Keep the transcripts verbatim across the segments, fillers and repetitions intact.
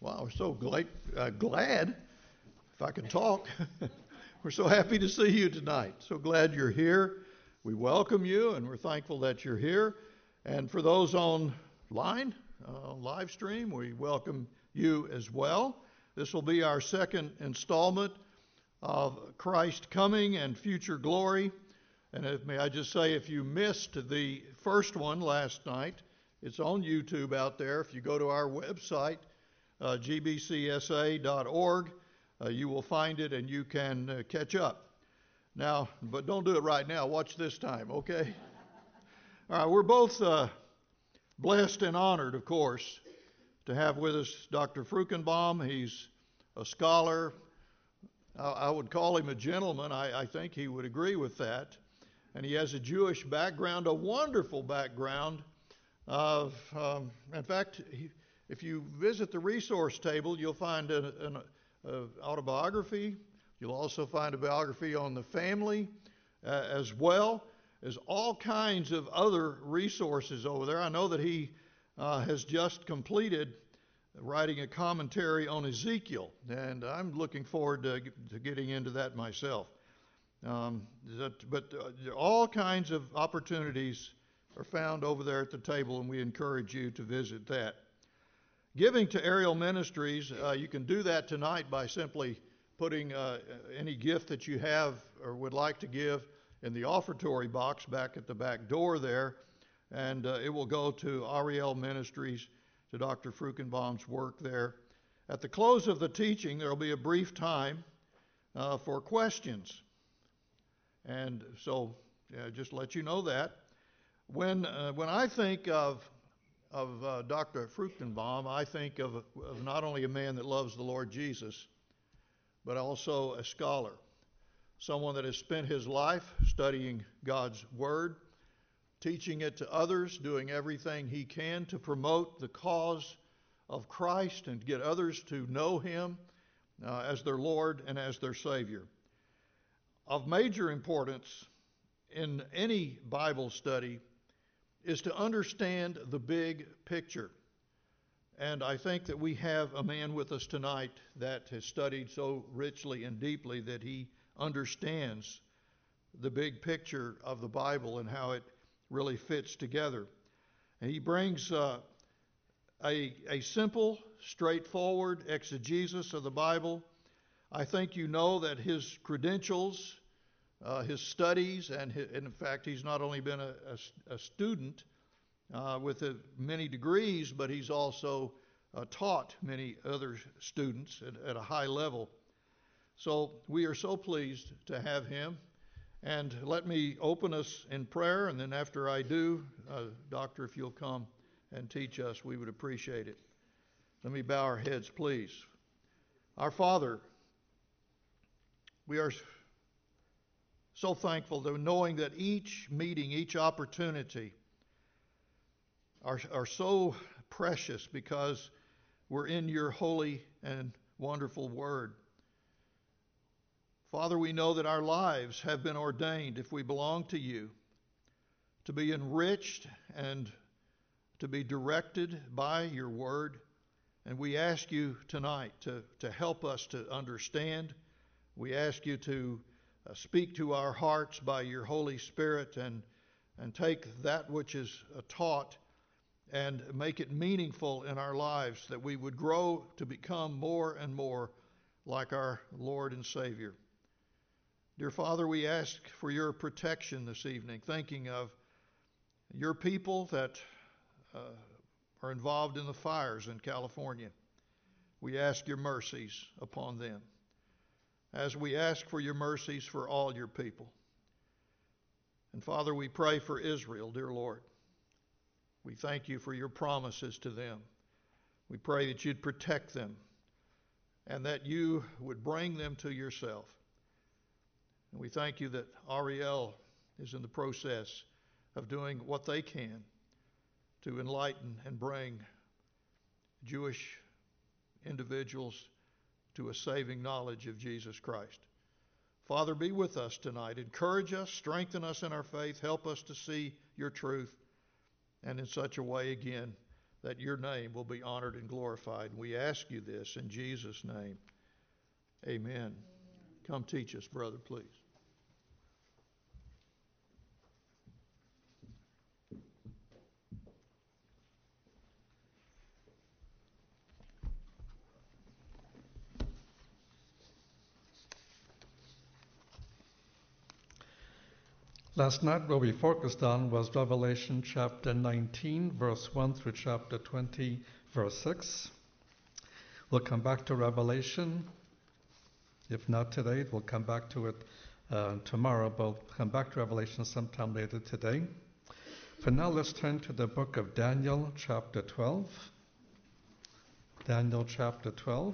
Wow, we're so glad, uh, glad, if I can talk. We're so happy to see you tonight. So glad you're here. We welcome you, and we're thankful that you're here. And for those online, uh, live stream, we welcome you as well. This will be our second installment of Christ Coming and Future Glory. And if, may I just say, if you missed the first one last night, it's on YouTube out there. If you go to our website, uh, g b c s a dot org, uh, you will find it and you can uh, catch up. Now, but don't do it right now. Watch this time, okay? All right, we're both uh, blessed and honored, of course, to have with us Doctor Frukenbaum. He's a scholar. I, I would call him a gentleman. I, I think he would agree with that. And he has a Jewish background, a wonderful background. Of, um, in fact, he, if you visit the resource table, you'll find an, an uh, autobiography. You'll also find a biography on the family uh, as well as all kinds of other resources over there. I know that he uh, has just completed writing a commentary on Ezekiel, and I'm looking forward to, to getting into that myself. Um, that, but uh, all kinds of opportunities are found over there at the table, and we encourage you to visit that. Giving to Ariel Ministries, uh, you can do that tonight by simply putting uh, any gift that you have or would like to give in the offertory box back at the back door there, and uh, it will go to Ariel Ministries, to Doctor Frukenbaum's work there. At the close of the teaching, there will be a brief time uh, for questions, and so uh, just let you know that. When uh, when I think of of uh, Doctor Frukenbaum, I think of, of not only a man that loves the Lord Jesus, but also a scholar, someone that has spent his life studying God's Word, teaching it to others, doing everything he can to promote the cause of Christ and get others to know Him uh, as their Lord and as their Savior. Of major importance in any Bible study is to understand the big picture. And I think that we have a man with us tonight that has studied so richly and deeply that he understands the big picture of the Bible and how it really fits together. And he brings uh, a, a simple, straightforward exegesis of the Bible. I think you know that his credentials, Uh, his studies, and, his, and in fact, he's not only been a, a, a student uh, with a, many degrees, but he's also uh, taught many other students at, at a high level. So we are so pleased to have him. And let me open us in prayer, and then after I do, uh, Doctor, if you'll come and teach us, we would appreciate it. Let me bow our heads, please. Our Father, we are so thankful to knowing that each meeting, each opportunity are, are so precious because we're in your holy and wonderful word. Father, we know that our lives have been ordained, if we belong to you, to be enriched and to be directed by your word. And we ask you tonight to, to help us to understand. We ask you to Uh, speak to our hearts by your Holy Spirit and and take that which is uh, taught and make it meaningful in our lives, that we would grow to become more and more like our Lord and Savior. Dear Father, we ask for your protection this evening, thinking of your people that uh, are involved in the fires in California. We ask your mercies upon them, as we ask for your mercies for all your people. And Father, we pray for Israel, dear Lord. We thank you for your promises to them. We pray that you'd protect them and that you would bring them to yourself. And we thank you that Ariel is in the process of doing what they can to enlighten and bring Jewish individuals to a saving knowledge of Jesus Christ. Father, be with us tonight. Encourage us, strengthen us in our faith, help us to see your truth, and in such a way, again, that your name will be honored and glorified. And we ask you this in Jesus' name. Amen. Amen. Come teach us, brother, please. Last night what we focused on was Revelation chapter nineteen, verse one through chapter twenty, verse six. We'll come back to Revelation. If not today, we'll come back to it uh, tomorrow, but we'll come back to Revelation sometime later today. For now, let's turn to the book of Daniel, chapter twelve. Daniel chapter twelve.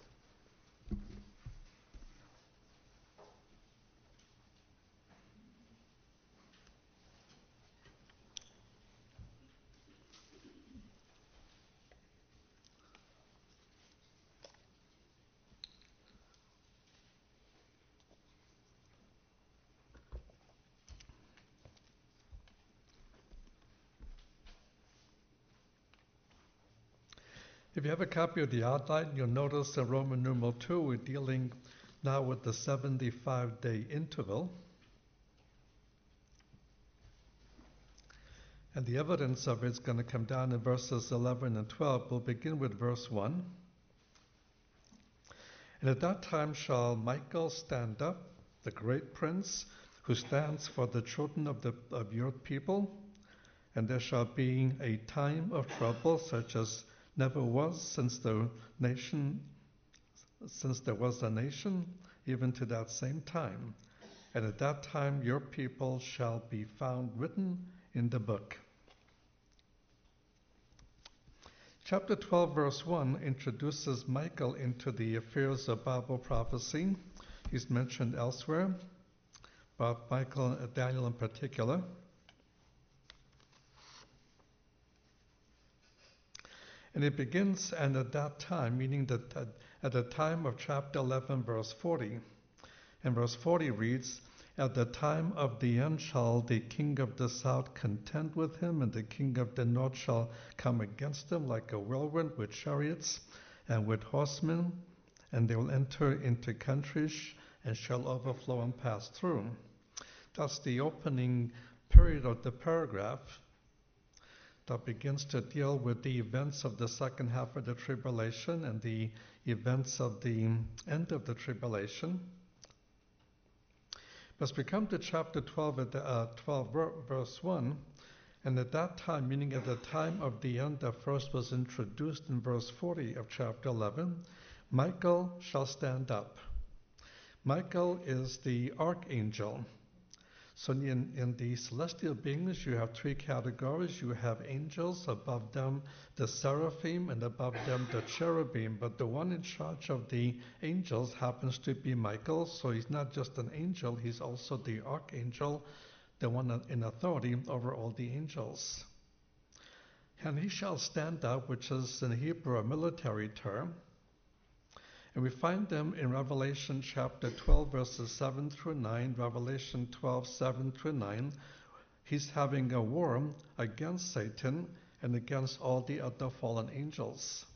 If you have a copy of the outline, you'll notice in Roman numeral two, we're dealing now with the seventy-five day interval. And the evidence of it is going to come down in verses eleven and twelve. We'll begin with verse one. And at that time shall Michael stand up, the great prince, who stands for the children of, the, of your people, and there shall be a time of trouble such as never was since the nation, since there was a nation, even to that same time. And at that time your people shall be found written in the book. Chapter twelve, verse one introduces Michael into the affairs of Bible prophecy. He's mentioned elsewhere, but Michael, uh, Daniel in particular. And it begins, and at that time, meaning that at, at the time of chapter eleven, verse forty. And verse forty reads, At the time of the end shall the king of the south contend with him, and the king of the north shall come against him like a whirlwind with chariots and with horsemen, and they will enter into countries and shall overflow and pass through. That's the opening period of the paragraph that begins to deal with the events of the second half of the tribulation and the events of the end of the tribulation. As we come to chapter twelve, at the, uh, twelve verse one, and at that time, meaning at the time of the end that first was introduced in verse forty of chapter eleven, Michael shall stand up. Michael is the archangel. So in, in the celestial beings, you have three categories. You have angels, above them the seraphim, and above them the cherubim. But the one in charge of the angels happens to be Michael. So he's not just an angel, he's also the archangel, the one in authority over all the angels. And he shall stand up, which is in Hebrew a military term. And we find them in Revelation chapter twelve, verses seven through nine, Revelation twelve, seven through nine. He's having a war against Satan and against all the other fallen angels.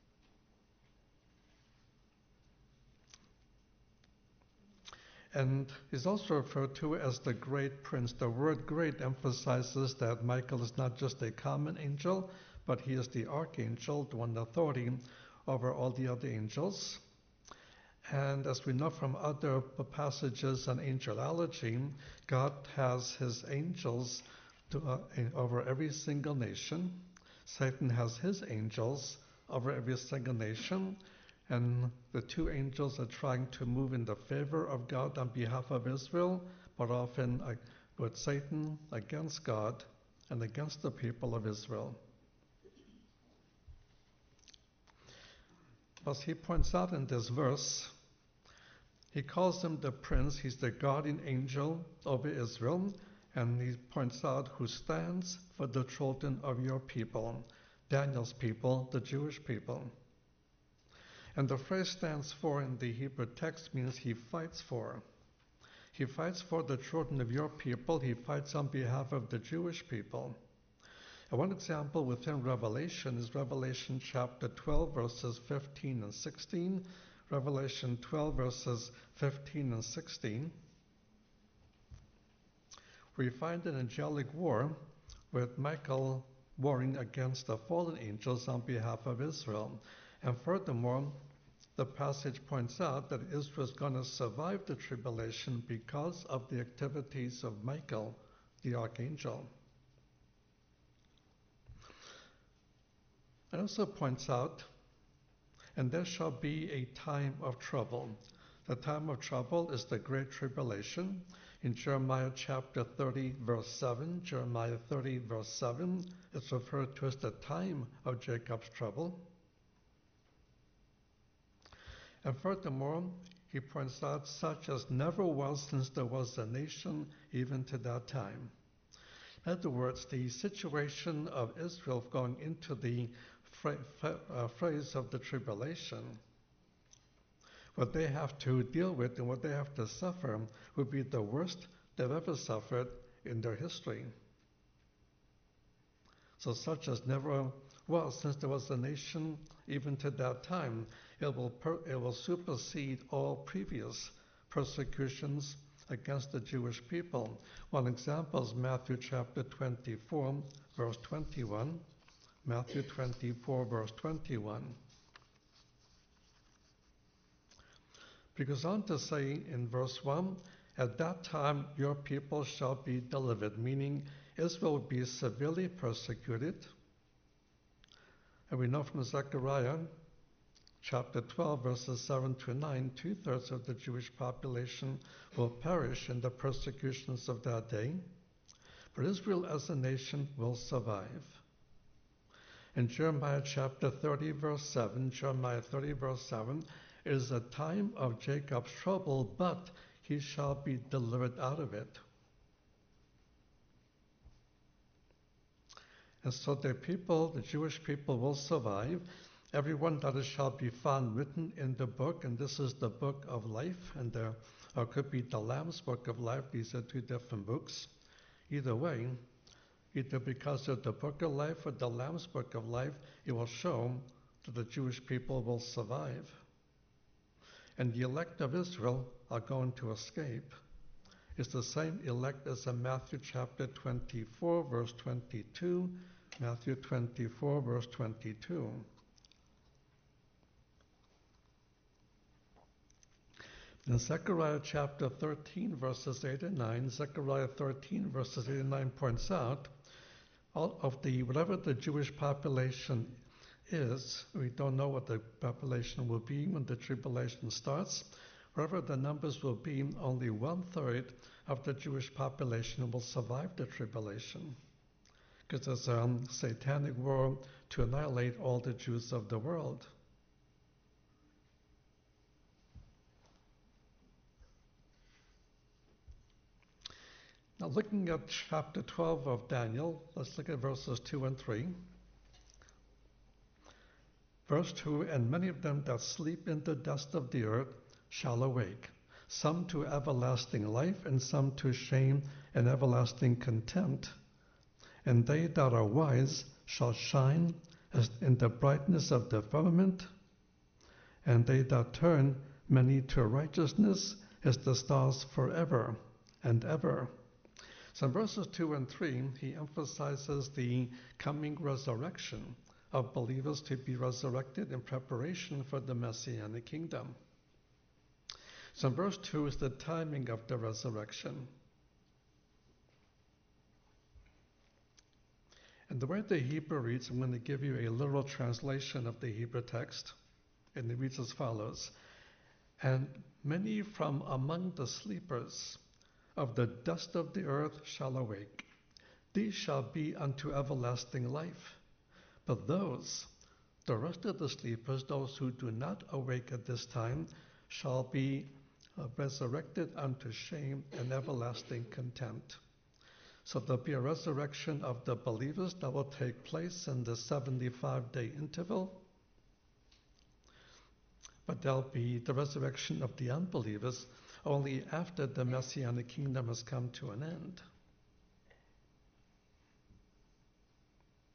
And he's also referred to as the great prince. The word great emphasizes that Michael is not just a common angel, but he is the archangel, the one authority over all the other angels. And as we know from other passages on angelology, God has his angels to, uh, over every single nation. Satan has his angels over every single nation. And the two angels are trying to move in the favor of God on behalf of Israel, but often uh, with Satan against God and against the people of Israel. As he points out in this verse, he calls him the prince. He's the guardian angel over Israel, and he points out who stands for the children of your people, Daniel's people, the Jewish people. And the phrase stands for in the Hebrew text means he fights for. He fights for the children of your people. He fights on behalf of the Jewish people. And one example within Revelation is Revelation chapter twelve, verses fifteen and sixteen. Revelation twelve, verses fifteen and sixteen. We find an angelic war with Michael warring against the fallen angels on behalf of Israel. And furthermore, the passage points out that Israel is going to survive the tribulation because of the activities of Michael, the archangel. It also points out, and there shall be a time of trouble. The time of trouble is the Great Tribulation. In Jeremiah chapter thirty, verse seven, Jeremiah thirty, verse seven, it's referred to as the time of Jacob's trouble. And furthermore, he points out such as never was since there was a nation, even to that time. In other words, the situation of Israel going into the fra- fra- uh, phrase of the tribulation, what they have to deal with and what they have to suffer would be the worst they've ever suffered in their history. So such as never was since there was a nation, even to that time. It will, per- it will supersede all previous persecutions against the Jewish people. One example is Matthew chapter twenty-four, verse twenty-one. Matthew twenty-four, verse twenty-one. He goes on to say in verse one, at that time your people shall be delivered, meaning Israel will be severely persecuted. And we know from Zechariah chapter twelve, verses seven to nine, two-thirds of the Jewish population will perish in the persecutions of that day. But Israel as a nation will survive. In Jeremiah chapter thirty, verse seven, Jeremiah thirty, verse seven, it is a time of Jacob's trouble, but he shall be delivered out of it. And so the people, the Jewish people, will survive. Everyone that is shall be found written in the book, and this is the book of life, and there or could be the Lamb's book of life. These are two different books. Either way, either because of the book of life or the Lamb's book of life, it will show that the Jewish people will survive. And the elect of Israel are going to escape. It's the same elect as in Matthew chapter twenty-four, verse twenty-two. Matthew twenty-four, verse twenty-two. In Zechariah chapter thirteen, verses eight and nine, Zechariah thirteen, verses eight and nine points out, all of the, whatever the Jewish population is, we don't know what the population will be when the tribulation starts. Wherever the numbers will be, only one-third of the Jewish population will survive the tribulation, because there's a um, satanic war to annihilate all the Jews of the world. Now, looking at chapter twelve of Daniel, let's look at verses two and three. Verse two, and many of them that sleep in the dust of the earth shall awake, some to everlasting life, and some to shame and everlasting contempt. And they that are wise shall shine as in the brightness of the firmament, and they that turn many to righteousness as the stars forever and ever. So in verses two and three, he emphasizes the coming resurrection of believers to be resurrected in preparation for the Messianic kingdom. So in verse two is the timing of the resurrection. And the way the Hebrew reads, I'm going to give you a literal translation of the Hebrew text, and it reads as follows. And many from among the sleepers of the dust of the earth shall awake. These shall be unto everlasting life. But those, the rest of the sleepers, those who do not awake at this time, shall be uh, resurrected unto shame and everlasting contempt. So there'll be a resurrection of the believers that will take place in the seventy-five day interval. But there'll be the resurrection of the unbelievers only after the Messianic kingdom has come to an end.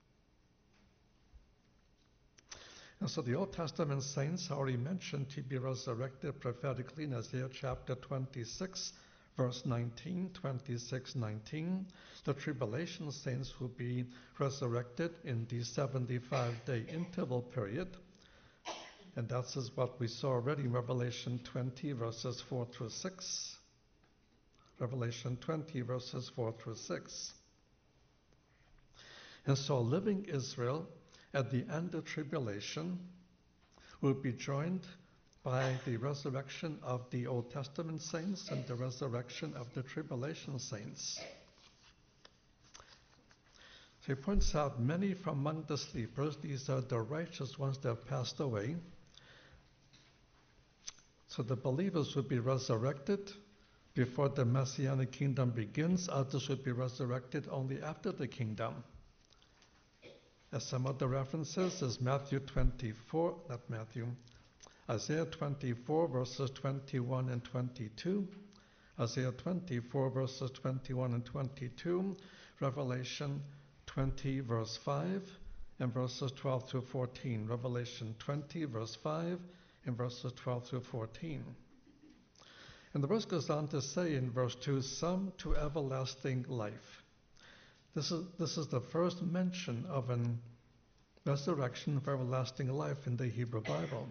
And so the Old Testament saints are already mentioned to be resurrected prophetically in Isaiah chapter twenty-six, verse nineteen, twenty-six, nineteen. The tribulation saints will be resurrected in the seventy-five day interval period. And that's what we saw already in Revelation twenty, verses four through six. Revelation twenty, verses four through six. And so living Israel at the end of tribulation will be joined by the resurrection of the Old Testament saints and the resurrection of the tribulation saints. So he points out many from among the sleepers, these are the righteous ones that have passed away. So the believers will be resurrected before the Messianic kingdom begins. Others will be resurrected only after the kingdom. As some other references is Matthew twenty-four, not Matthew, Isaiah twenty-four, verses twenty-one and twenty-two, Isaiah twenty-four, verses twenty-one and twenty-two, Revelation twenty, verse five, and verses twelve through fourteen, Revelation twenty, verse five, and verses twelve through fourteen. And the verse goes on to say in verse two, some to everlasting life. This is, this is the first mention of an resurrection for everlasting life in the Hebrew Bible.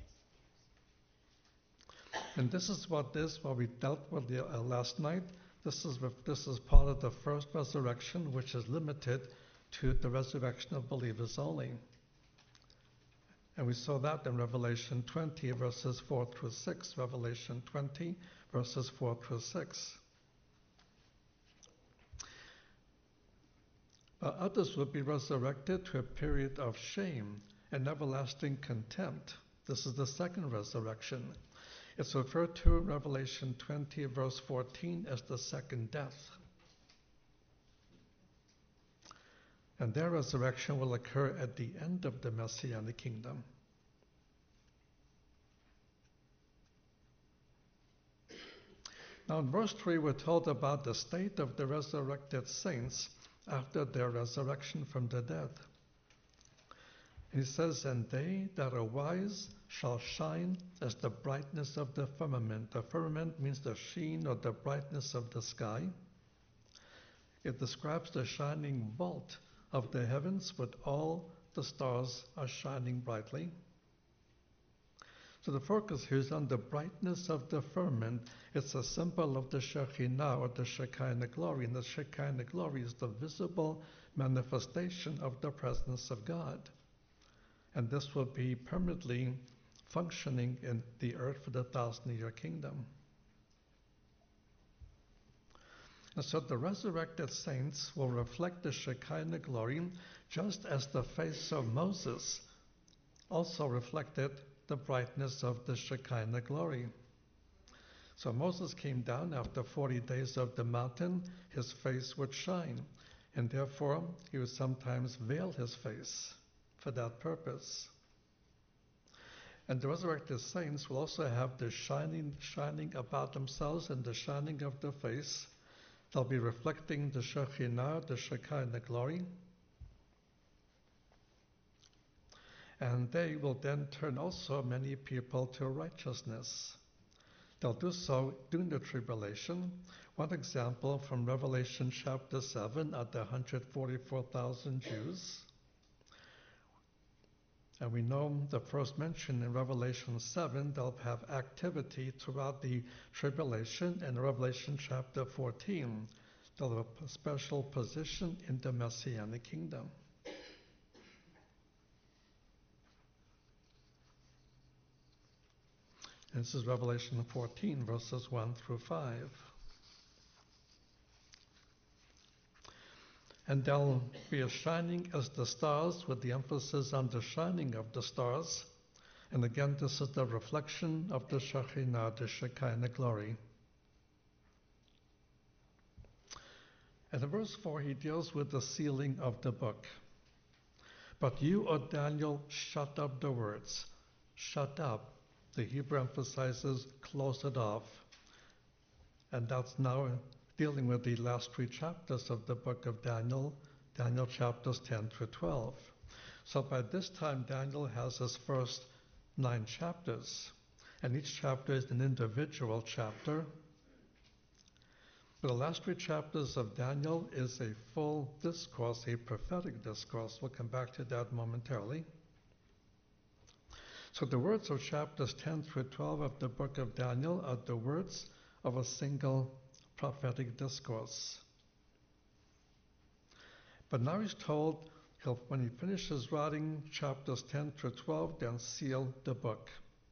And this is what this, what we dealt with the, uh, last night. This is, this is part of the first resurrection, which is limited to the resurrection of believers only. And we saw that in Revelation twenty, verses four through six. Revelation twenty, verses four through six. Uh, others will be resurrected to a period of shame and everlasting contempt. This is the second resurrection. It's referred to in Revelation twenty, verse fourteen, as the second death. And their resurrection will occur at the end of the Messianic kingdom. Now in verse three, we're told about the state of the resurrected saints after their resurrection from the dead. He says, and they that are wise shall shine as the brightness of the firmament. The firmament means the sheen or the brightness of the sky. It describes the shining vault of the heavens, but all the stars are shining brightly. So the focus here is on the brightness of the firmament. It's a symbol of the Shekinah or the Shekinah glory. And the Shekinah glory is the visible manifestation of the presence of God. And this will be permanently functioning in the earth for the thousand-year kingdom. And so the resurrected saints will reflect the Shekinah glory, just as the face of Moses also reflected the brightness of the Shekinah glory. So Moses came down after forty days of the mountain, his face would shine, and therefore he would sometimes veil his face for that purpose. And the resurrected saints will also have the shining, shining about themselves and the shining of the face. They'll be reflecting the Shekinah, the Shekinah glory. And they will then turn also many people to righteousness. They'll do so during the tribulation. One example from Revelation chapter seven are the one hundred forty-four thousand Jews. And we know the first mention in Revelation seven, they'll have activity throughout the tribulation. And Revelation chapter fourteen, they'll have a special position in the Messianic kingdom. This is Revelation fourteen, verses one through five. And they'll be as shining as the stars, with the emphasis on the shining of the stars. And again, this is the reflection of the Shekinah, the Shekinah glory. And in verse four, he deals with the sealing of the book. But you, O Daniel, shut up the words. Shut up. The Hebrew emphasizes close it off. And that's now dealing with the last three chapters of the book of Daniel, Daniel chapters ten through twelve. So by this time, Daniel has his first nine chapters, and each chapter is an individual chapter. But the last three chapters of Daniel is a full discourse, a prophetic discourse. We'll come back to that momentarily. So the words of chapters ten through twelve of the book of Daniel are the words of a single prophetic discourse. But now he's told he'll, when he finishes writing chapters ten through twelve, then seal the book.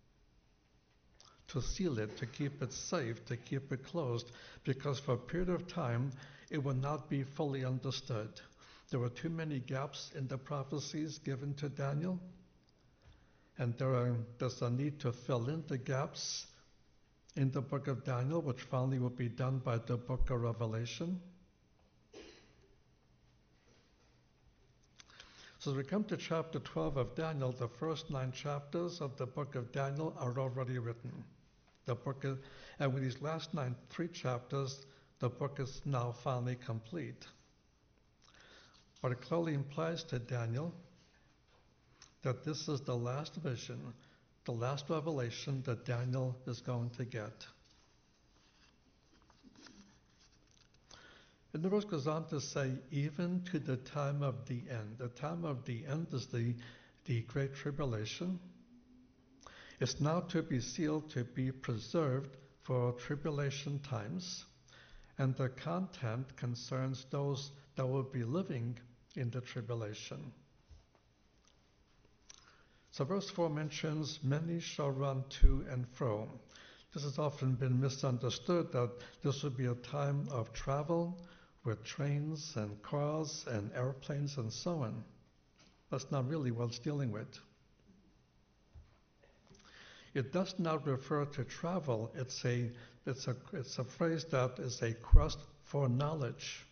To seal it, to keep it safe, to keep it closed, because for a period of time it will not be fully understood. There were too many gaps in the prophecies given to Daniel, and there are, there's a need to fill in the gaps in the book of Daniel, which finally will be done by the book of Revelation. So as we come to chapter twelve of Daniel, the first nine chapters of the book of Daniel are already written. The book is, and with these last nine, three chapters, the book is now finally complete. But it clearly implies to Daniel that this is the last vision, the last revelation that Daniel is going to get. And the verse goes on to say, even to the time of the end. The time of the end is the, the Great Tribulation. It's now to be sealed, to be preserved for tribulation times. And the content concerns those that will be living in the tribulation. So verse four mentions, many shall run to and fro. This has often been misunderstood, that this would be a time of travel with trains and cars and airplanes and so on. That's not really what it's dealing with. It does not refer to travel. It's a, it's a, it's a phrase that is a quest for knowledge.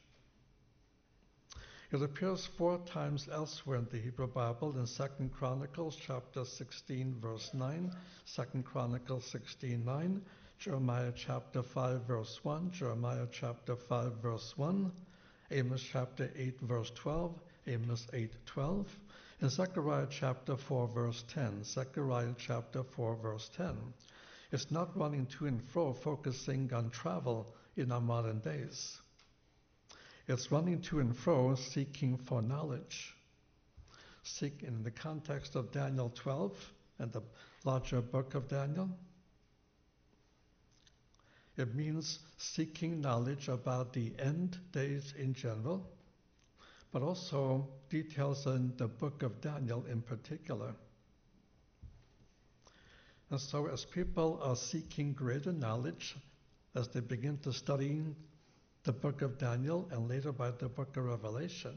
It appears four times elsewhere in the Hebrew Bible, in Second Chronicles chapter sixteen, verse nine, Second Chronicles sixteen, nine, Jeremiah chapter five, verse one, Jeremiah chapter five, verse one, Amos chapter eight, verse twelve, Amos eight, twelve, and Zechariah chapter four, verse ten, Zechariah chapter four, verse ten. It's not running to and fro, focusing on travel in our modern days. It's running to and fro, seeking for knowledge. Seek in the context of Daniel twelve and the larger book of Daniel. It means seeking knowledge about the end days in general, but also details in the book of Daniel in particular. And so as people are seeking greater knowledge, as they begin to study the book of Daniel and later by the book of Revelation,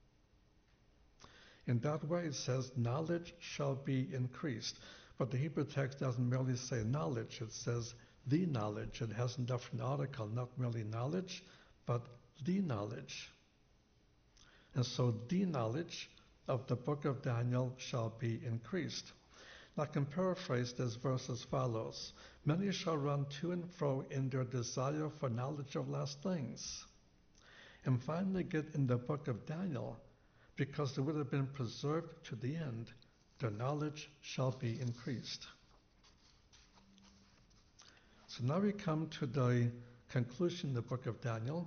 in that way it says knowledge shall be increased. But the Hebrew text doesn't merely say knowledge, it says the knowledge. It has a different article, not merely knowledge, but the knowledge. And so the knowledge of the book of Daniel shall be increased. I can paraphrase this verse as follows. Many shall run to and fro in their desire for knowledge of last things, and finally get in the book of Daniel, because it would have been preserved to the end. Their knowledge shall be increased. So now we come to the conclusion of the book of Daniel.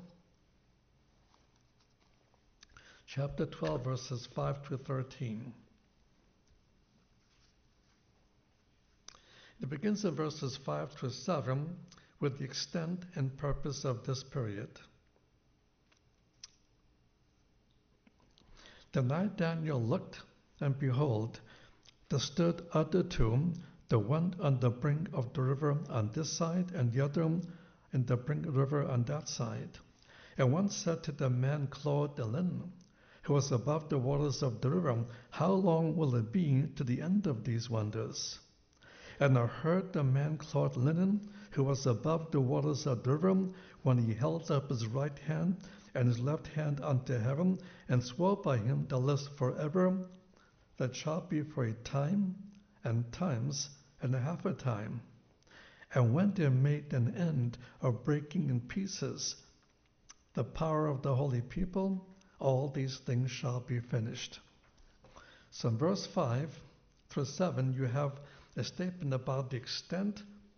Chapter twelve, verses five to thirteen. It begins in verses five to seven with the extent and purpose of this period. The night Daniel looked, and behold, there stood other two, the one on the brink of the river on this side, and the other in the brink of the river on that side. And one said to the man clothed in linen, who was above the waters of the river, how long will it be to the end of these wonders? And I heard the man clothed in linen, who was above the waters of the river, when he held up his right hand and his left hand unto heaven, and swore by him that lives forever, that shall be for a time, and times, and a half a time. And when they made an end of breaking in pieces the power of the holy people, all these things shall be finished. So in verse five through seven, you have a statement about the extent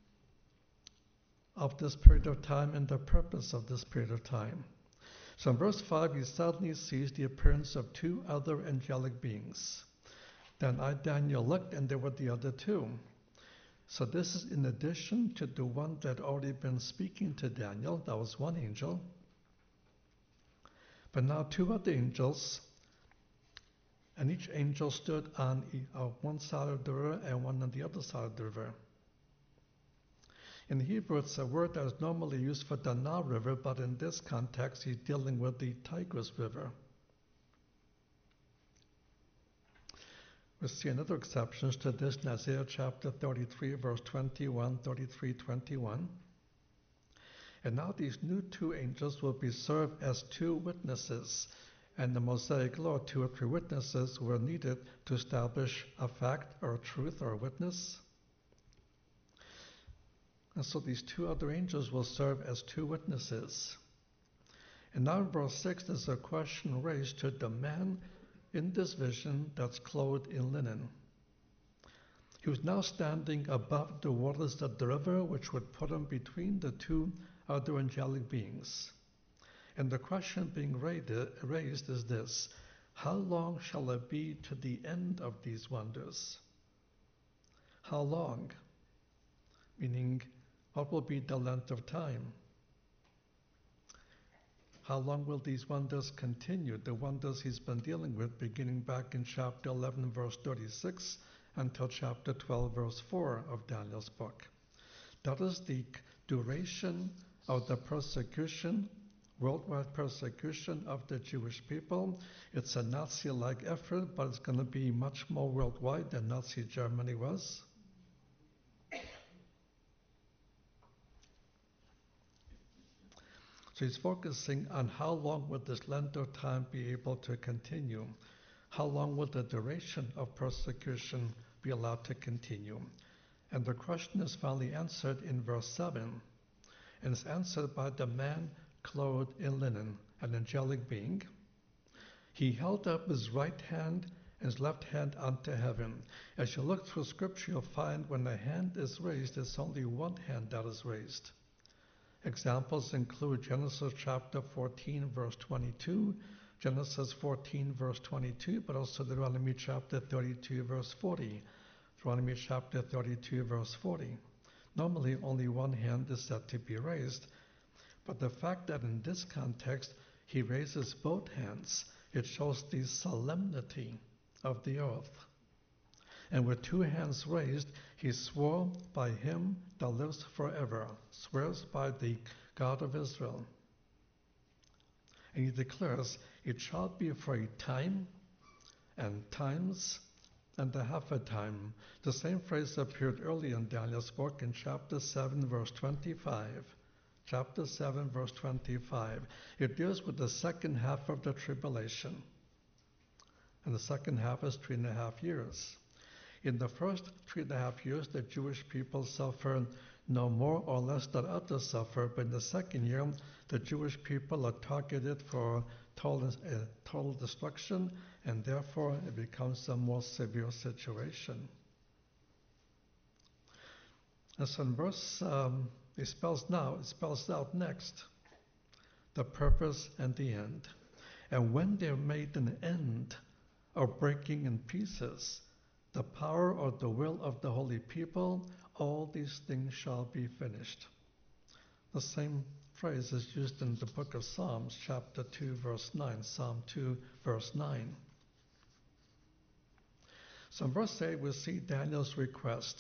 of this period of time and the purpose of this period of time. So in verse five, he suddenly sees the appearance of two other angelic beings. Then I, Daniel, looked, and there were the other two. So this is in addition to the one that had already been speaking to Daniel. That was one angel. But now two other angels, and each angel stood on one side of the river and one on the other side of the river. In Hebrew, it's a word that is normally used for the Nile River, but in this context, he's dealing with the Tigris River. We see another exceptions to this in Isaiah chapter thirty-three, verse twenty-one, thirty-three, twenty-one. And now these new two angels will be served as two witnesses. And the Mosaic law, two or three witnesses were needed to establish a fact or a truth or a witness. And so these two other angels will serve as two witnesses. And now in verse six, there's a question raised to the man in this vision that's clothed in linen. He was now standing above the waters of the river, which would put him between the two other angelic beings. And the question being raised is this: how long shall it be to the end of these wonders? How long? Meaning, what will be the length of time? How long will these wonders continue? The wonders he's been dealing with beginning back in chapter eleven, verse thirty-six, until chapter twelve, verse four of Daniel's book. That is the duration of the persecution, worldwide persecution of the Jewish people. It's a Nazi-like effort, but it's going to be much more worldwide than Nazi Germany was. So he's focusing on how long would this length of time be able to continue? How long will the duration of persecution be allowed to continue? And the question is finally answered in verse seven. And it's answered by the man clothed in linen, an angelic being. He held up his right hand and his left hand unto heaven. As you look through Scripture, you'll find when a hand is raised, it's only one hand that is raised. Examples include Genesis chapter fourteen, verse twenty-two, Genesis fourteen, verse twenty-two, but also Deuteronomy chapter thirty-two, verse forty, Deuteronomy chapter thirty-two, verse forty. Normally, only one hand is said to be raised, but the fact that in this context he raises both hands, it shows the solemnity of the oath. And with two hands raised, he swore by him that lives forever, swears by the God of Israel. And he declares, it shall be for a time and times and a half a time. The same phrase appeared early in Daniel's book in chapter seven, verse twenty-five. Chapter seven, verse twenty-five. It deals with the second half of the tribulation. And the second half is three and a half years. In the first three and a half years, the Jewish people suffer no more or less than others suffer, but in the second year, the Jewish people are targeted for total, uh, total destruction, and therefore it becomes a more severe situation. And so in verse, um, it spells now, it spells out next, the purpose and the end. And when they're made an end of breaking in pieces the power or the will of the holy people, all these things shall be finished. The same phrase is used in the book of Psalms, chapter two, verse nine, Psalm two, verse nine. So in verse eight, we see Daniel's request.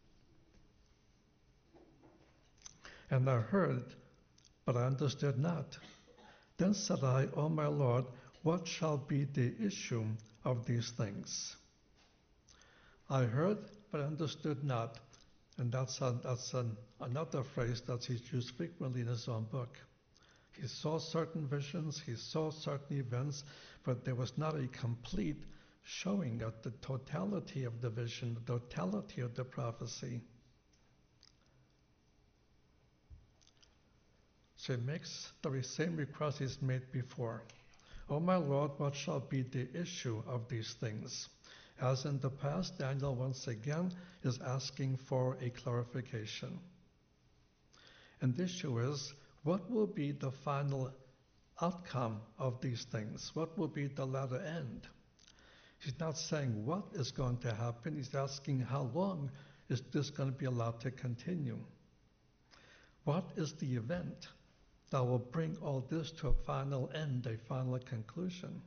And I heard, but I understood not. Then said I, O my Lord, what shall be the issue of these things? I heard, but understood not. And that's, a, that's an, another phrase that he's used frequently in his own book. He saw certain visions, he saw certain events, but there was not a complete showing of the totality of the vision, the totality of the prophecy. So he makes the same request he's made before. O my Lord, what shall be the issue of these things? As in the past, Daniel once again is asking for a clarification. And the issue is, what will be the final outcome of these things? What will be the latter end? He's not saying what is going to happen. He's asking how long is this going to be allowed to continue? What is the event that will bring all this to a final end, a final conclusion?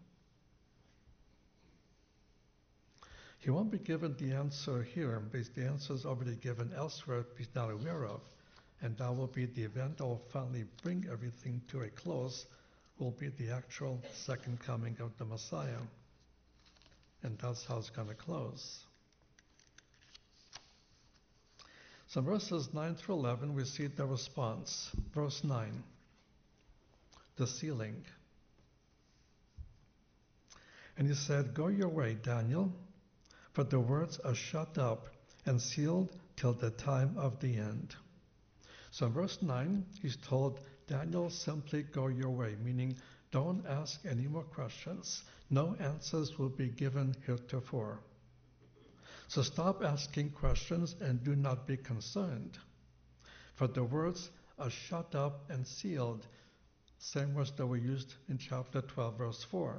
He won't be given the answer here, because the answer is already given elsewhere he's not aware of. And that will be the event that will finally bring everything to a close, will be the actual second coming of the Messiah. And that's how it's going to close. So verses nine through eleven, we see the response. Verse nine, the sealing. And he said, "Go your way, Daniel, for the words are shut up and sealed till the time of the end." So in verse nine, he's told, Daniel, simply go your way, meaning don't ask any more questions. No answers will be given heretofore. So stop asking questions and do not be concerned. For the words are shut up and sealed, same words that were used in chapter twelve, verse four.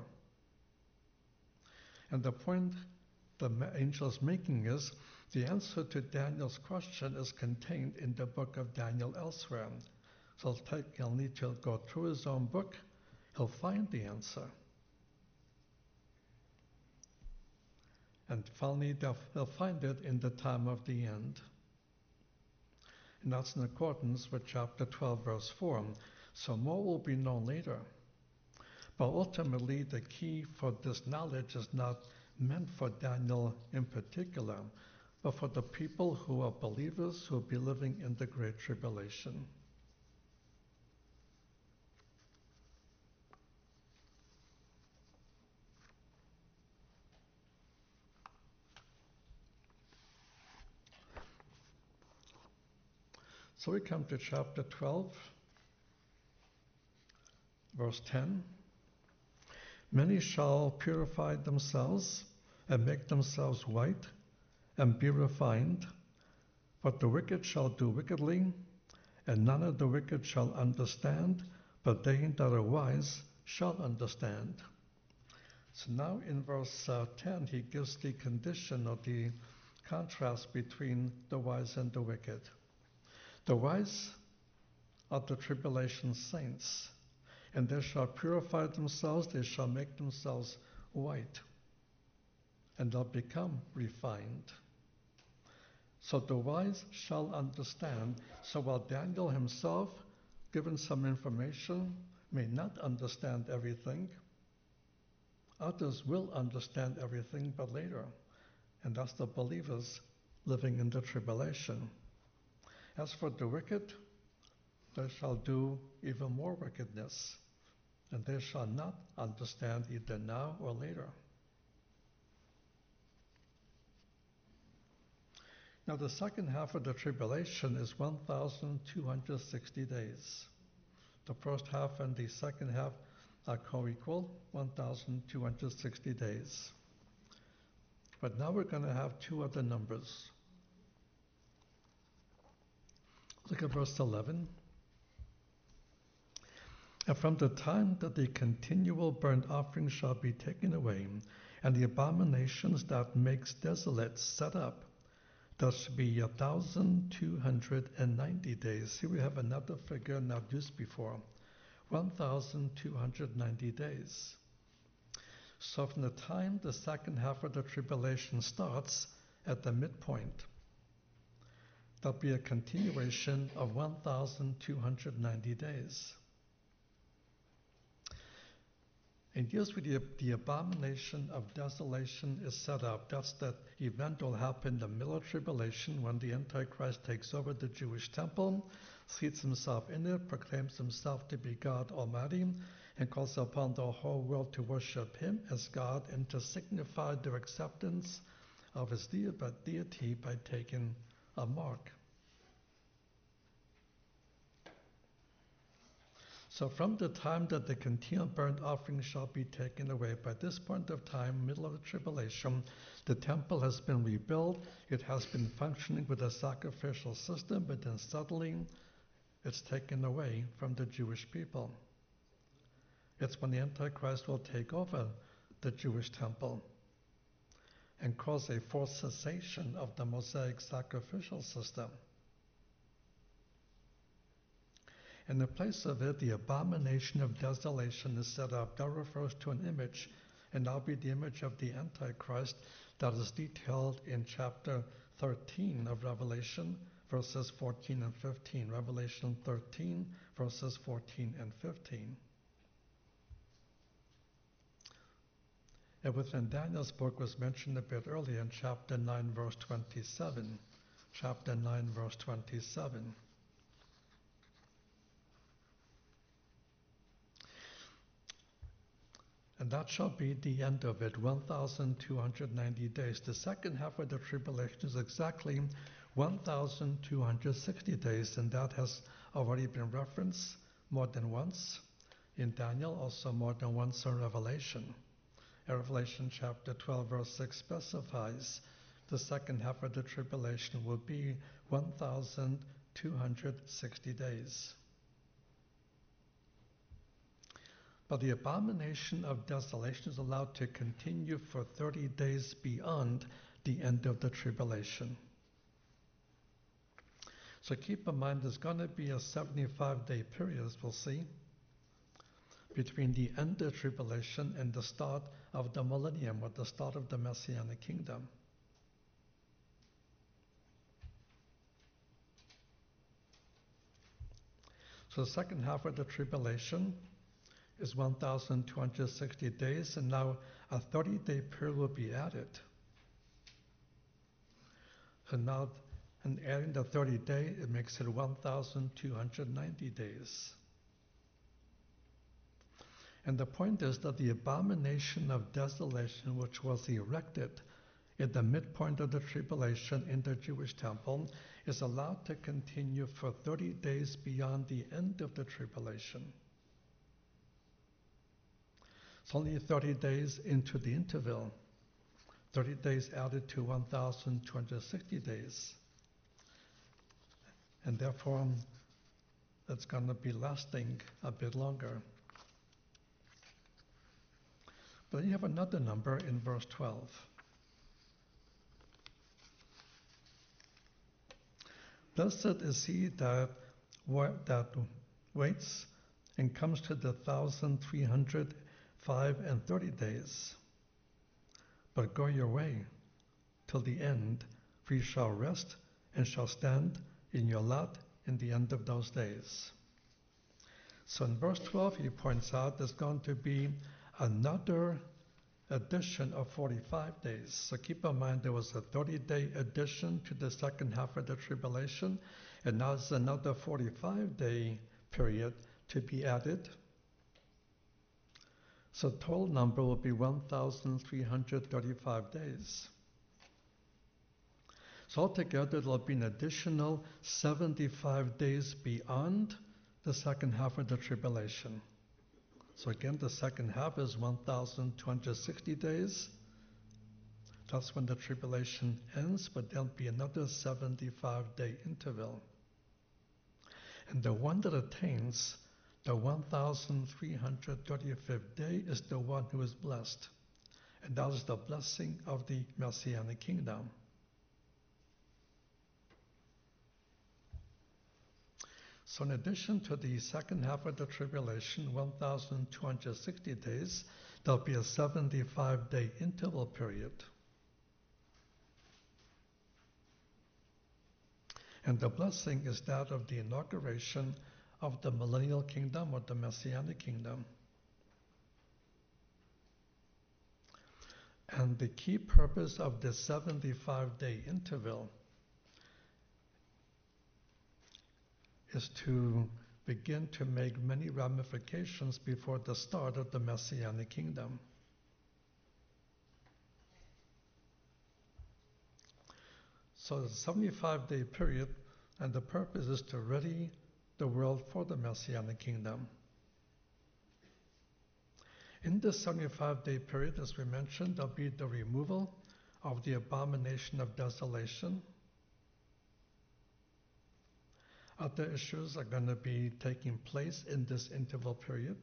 And the point the angel is making is, the answer to Daniel's question is contained in the book of Daniel elsewhere. So he'll, take, he'll need to go through his own book. He'll find the answer. And finally, they'll, they'll find it in the time of the end. And that's in accordance with chapter twelve, verse four. So more will be known later. But ultimately, the key for this knowledge is not meant for Daniel in particular, but for the people who are believers who will be living in the Great Tribulation. So we come to chapter twelve, verse ten. Many shall purify themselves and make themselves white and be refined, but the wicked shall do wickedly, and none of the wicked shall understand, but they that are wise shall understand. So now in verse uh, ten, he gives the condition or the contrast between the wise and the wicked. The wise are the tribulation saints, and they shall purify themselves, they shall make themselves white, and they'll become refined. So the wise shall understand. So while Daniel himself, given some information, may not understand everything, others will understand everything, but later. And that's the believers living in the tribulation. As for the wicked, they shall do even more wickedness, and they shall not understand either now or later. Now the second half of the tribulation is one thousand two hundred sixty days. The first half and the second half are co-equal, one thousand two hundred sixty days. But now we're going to have two other numbers. Look at verse eleven. And from the time that the continual burnt offering shall be taken away, and the abominations that makes desolate set up, that shall be a thousand two hundred and ninety days. Here we have another figure not used before, one thousand two hundred ninety days. So from the time the second half of the tribulation starts at the midpoint, there'll be a continuation of one thousand two hundred ninety days. It deals with the, the abomination of desolation is set up. That's that event will happen in the middle of tribulation when the Antichrist takes over the Jewish temple, seats himself in it, proclaims himself to be God Almighty, and calls upon the whole world to worship him as God and to signify their acceptance of his deity by taking a mark. So from the time that the continual burnt offering shall be taken away, by this point of time, middle of the tribulation, the temple has been rebuilt. It has been functioning with a sacrificial system, but then suddenly it's taken away from the Jewish people. It's when the Antichrist will take over the Jewish temple and cause a forced cessation of the Mosaic sacrificial system. In the place of it, the abomination of desolation is set up. That refers to an image, and that'll be the image of the Antichrist that is detailed in chapter thirteen of Revelation, verses fourteen and fifteen. Revelation thirteen, verses fourteen and fifteen. And within Daniel's book was mentioned a bit earlier in chapter nine, verse twenty-seven. Chapter nine, verse twenty-seven. And that shall be the end of it, one thousand two hundred ninety days. The second half of the tribulation is exactly one thousand two hundred sixty days, and that has already been referenced more than once in Daniel, also more than once in Revelation. Revelation chapter twelve, verse six specifies the second half of the tribulation will be one thousand two hundred sixty days. But the abomination of desolation is allowed to continue for thirty days beyond the end of the tribulation. So keep in mind there's going to be a seventy-five day period, as we'll see, between the end of the tribulation and the start of the millennium, or the start of the Messianic kingdom. So the second half of the tribulation is one thousand two hundred sixty days, and now a thirty day period will be added. So now, and adding the thirty day, it makes it one thousand two hundred ninety days. And the point is that the abomination of desolation, which was erected at the midpoint of the tribulation in the Jewish temple, is allowed to continue for thirty days beyond the end of the tribulation. It's only thirty days into the interval, thirty days added to one thousand two hundred sixty days. And therefore, it's going to be lasting a bit longer. But then you have another number in verse twelve. Blessed is he that, that waits and comes to the thousand three hundred five and thirty days. But go your way till the end, for you shall rest and shall stand in your lot in the end of those days. So in verse twelve, he points out there's going to be another addition of forty-five days. So keep in mind there was a thirty day addition to the second half of the tribulation, and now there's another forty-five day period to be added. So total number will be one thousand three hundred thirty-five days. So altogether there will be an additional seventy-five days beyond the second half of the tribulation. So again, the second half is one thousand two hundred sixty days. That's when the tribulation ends, but there'll be another seventy-five day interval. And the one that attains the one thousand three hundred thirty-fifth day is the one who is blessed. And that is the blessing of the Messianic kingdom. So in addition to the second half of the tribulation, one thousand two hundred sixty days, there'll be a seventy-five day interval period. And the blessing is that of the inauguration of the millennial kingdom or the Messianic kingdom. And the key purpose of this seventy-five day interval is to begin to make many ramifications before the start of the Messianic kingdom. So it's a seventy-five day period, and the purpose is to ready the world for the Messianic kingdom. In this seventy-five day period, as we mentioned, there'll be the removal of the abomination of desolation. Other issues are going to be taking place in this interval period.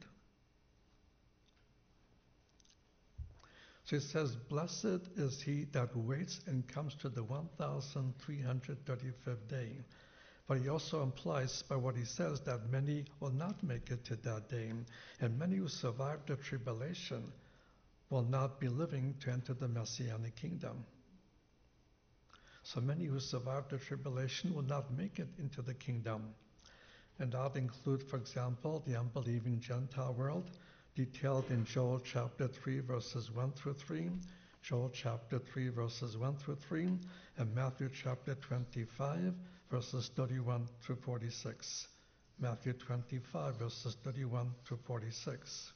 So it says, blessed is he that waits and comes to the one thousand three hundred thirty-fifth day. But he also implies by what he says that many will not make it to that day, and many who survive the tribulation will not be living to enter the Messianic kingdom. So many who survive the tribulation will not make it into the kingdom. And that include, for example, the unbelieving Gentile world, detailed in Joel chapter three, verses one through three, Joel chapter three, verses one through three, and Matthew chapter twenty-five, verses thirty-one through forty-six. Matthew twenty-five, verses thirty-one through forty-six.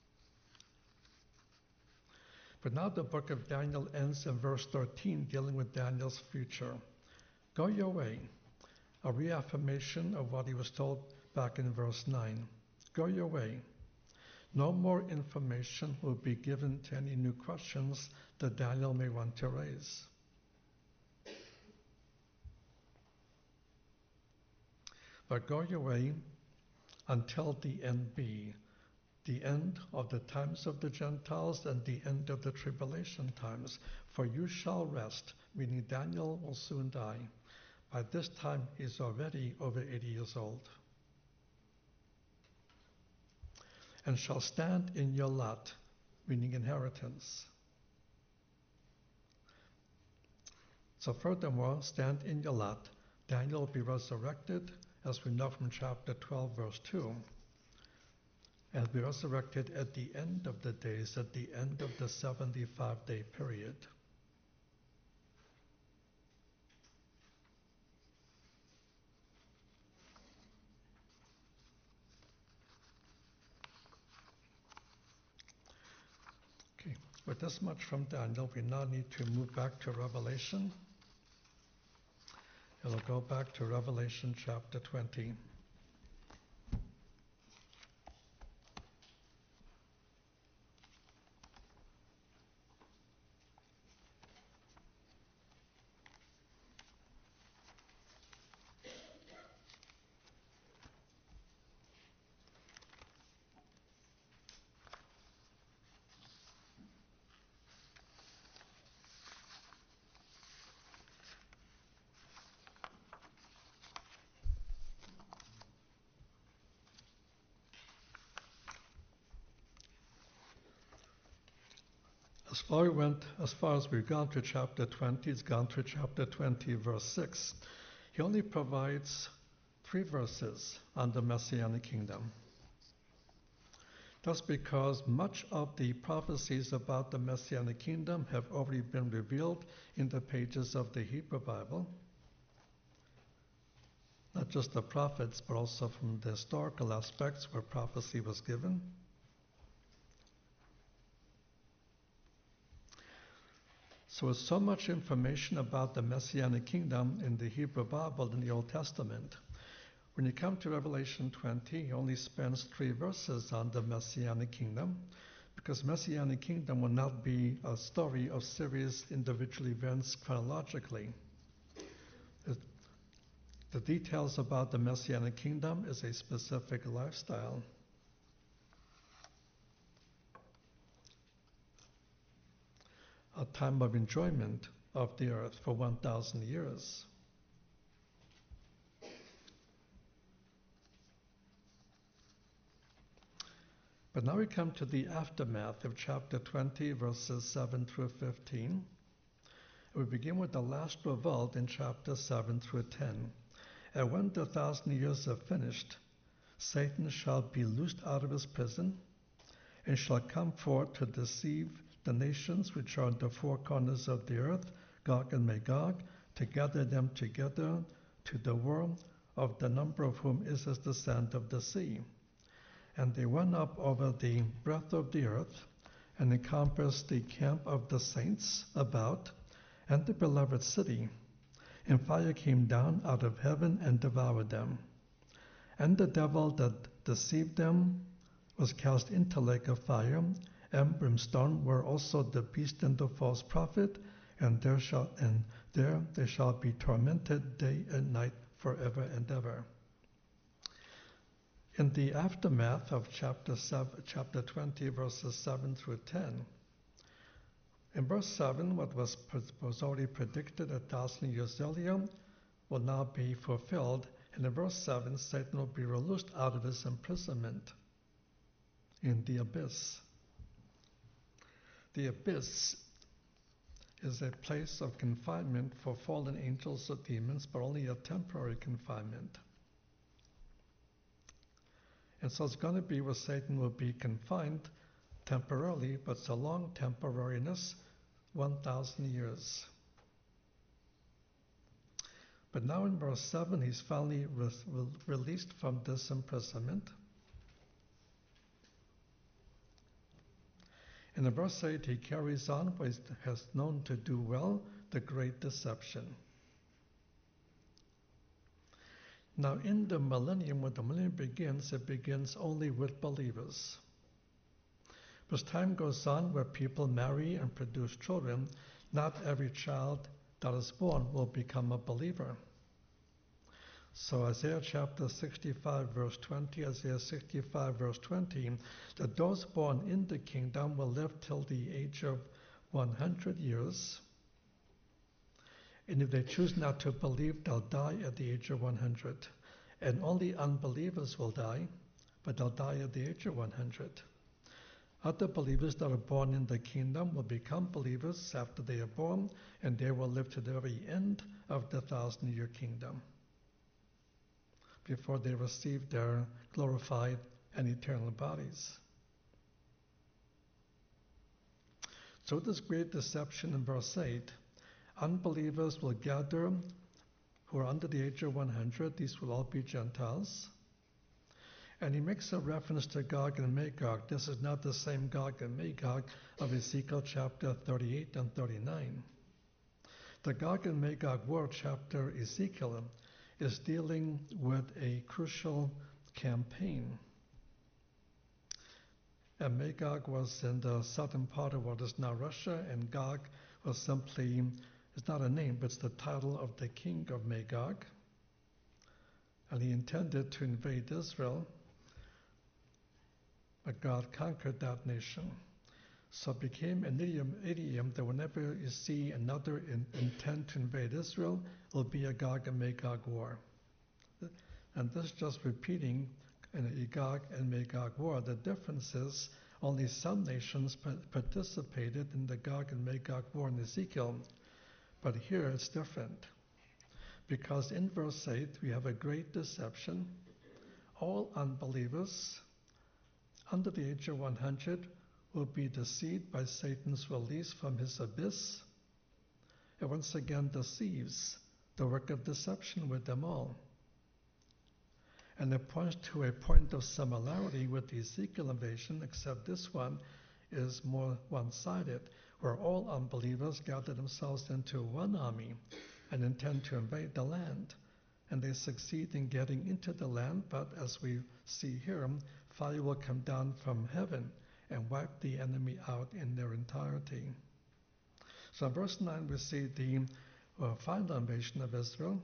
But now the book of Daniel ends in verse thirteen, dealing with Daniel's future. Go your way, a reaffirmation of what he was told back in verse nine. Go your way. No more information will be given to any new questions that Daniel may want to raise. But go your way until the end be, the end of the times of the Gentiles and the end of the tribulation times. For you shall rest, meaning Daniel will soon die. By this time, he's already over eighty years old. And shall stand in your lot, meaning inheritance. So furthermore, stand in your lot. Daniel will be resurrected, as we know from chapter twelve, verse two. And be resurrected at the end of the days, at the end of the seventy-five day period. Okay, with this much from Daniel, we now need to move back to Revelation. And we'll go back to Revelation chapter twenty. As far, we went, as far as we've gone to chapter twenty, it's gone to chapter twenty, verse six. He only provides three verses on the Messianic kingdom. That's because much of the prophecies about the Messianic kingdom have already been revealed in the pages of the Hebrew Bible. Not just the prophets, but also from the historical aspects where prophecy was given. So with so much information about the Messianic kingdom in the Hebrew Bible in the Old Testament, when you come to Revelation twenty, he only spends three verses on the Messianic kingdom, because Messianic kingdom will not be a story of serious individual events chronologically. The details about the Messianic kingdom is a specific lifestyle. A time of enjoyment of the earth for one thousand years. But now we come to the aftermath of chapter twenty, verses seven through fifteen. We begin with the last revolt in chapter seven through ten. And when the thousand years are finished, Satan shall be loosed out of his prison, and shall come forth to deceive the nations which are in the four corners of the earth, Gog and Magog, to gather them together to the war, of the number of whom is as the sand of the sea. And they went up over the breadth of the earth, and encompassed the camp of the saints about, and the beloved city. And fire came down out of heaven and devoured them. And the devil that deceived them was cast into lake of fire, and brimstone, where also the beast and the false prophet, and there shall and there they shall be tormented day and night forever and ever. In the aftermath of chapter seven, chapter twenty, verses seven through ten, in verse seven, what was, was already predicted a thousand years earlier will now be fulfilled. And in verse seven, Satan will be released out of his imprisonment in the abyss. The abyss is a place of confinement for fallen angels or demons, but only a temporary confinement. And so it's going to be where Satan will be confined temporarily, but it's a long temporariness, one thousand years. But now in verse seven, he's finally re- re- released from this imprisonment. And in verse eight, he carries on what he has known to do well, the great deception. Now in the millennium, when the millennium begins, it begins only with believers. As time goes on, where people marry and produce children, not every child that is born will become a believer. So Isaiah chapter sixty-five verse twenty, Isaiah sixty-five verse twenty, that those born in the kingdom will live till the age of one hundred years. And if they choose not to believe, they'll die at the age of one hundred. And only unbelievers will die, but they'll die at the age of one hundred. Other believers that are born in the kingdom will become believers after they are born, and they will live to the very end of the thousand-year kingdom before they receive their glorified and eternal bodies. So this great deception in verse eight, unbelievers will gather who are under the age of one hundred. These will all be Gentiles. And he makes a reference to Gog and Magog. This is not the same Gog and Magog of Ezekiel chapter thirty-eight and thirty-nine. The Gog and Magog war chapter Ezekiel is dealing with a crucial campaign. And Magog was in the southern part of what is now Russia, and Gog was simply, it's not a name, but it's the title of the king of Magog. And he intended to invade Israel, but God conquered that nation. So it became an idiom, idiom that whenever you see another in, intent to invade Israel, it'll be a Gog and Magog war. And this is just repeating in a Gog and Magog war. The difference is only some nations participated in the Gog and Magog war in Ezekiel, but here it's different. Because in verse eight, we have a great deception. All unbelievers under the age of one hundred will be deceived by Satan's release from his abyss. It once again deceives, the work of deception with them all. And it points to a point of similarity with the Ezekiel invasion, except this one is more one-sided, where all unbelievers gather themselves into one army and intend to invade the land. And they succeed in getting into the land, but as we see here, fire will come down from heaven and wipe the enemy out in their entirety. So in verse nine, we see the uh, final invasion of Israel.